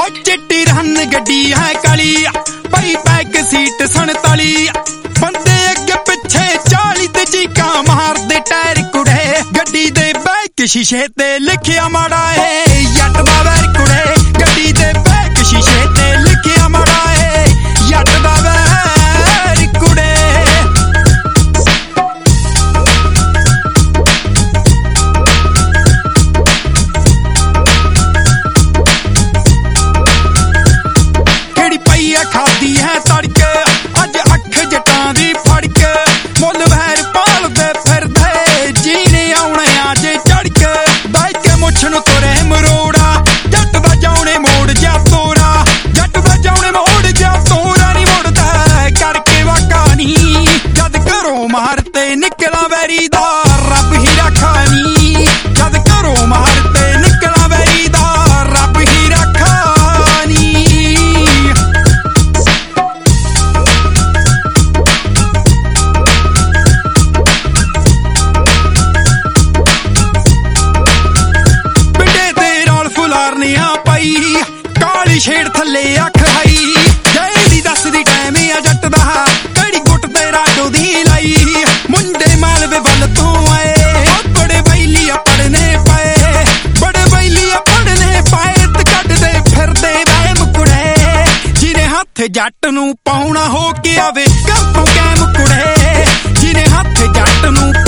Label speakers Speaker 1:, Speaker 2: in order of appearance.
Speaker 1: चिट्टी रन गड्डी है काली पई बैक सीट 47 बंदे अगे पिछे 40 ते चीका मार दे टायर कुड़े गड्डी दे बैक शीशे ते लिखिया माड़ा है जट दा वैर कुड़े गड्डी दे बैक शीशे ते लिखिया माड़ा है जट दा वैर कुड़े। खादी है तड़के अज अख जटां दी फड़के मुल वैर पालदे फिरदे जीने आउणे अज चढ़के दाई के मुछ नूं तुरे मरोड़ा जट दा जाउणे मोड़ जा तोरा जट दा जाउणे मोड़ जा तोरा नी मुड़दा करके वाका नी जद घरों मारते निकला वैरी दा रब ही रखा नी जद घरों मारते निकला वैरी दा रब ही रखा नी। काली छेड़ थले अख हई जेड़ी दसदी टाइम आ जट दा कड़ी गुट ते राडो दी लाई मुंडे मालवे बल तू आए बड़े बैलिया पढ़ने पाए बड़े बैलिया पढ़ने पाए ते कटदे फिरदे वैम कुड़े जिने हथ जट नूं पाउणा हो के आवे कर तू कैम कुड़े जिने हथ जट नूं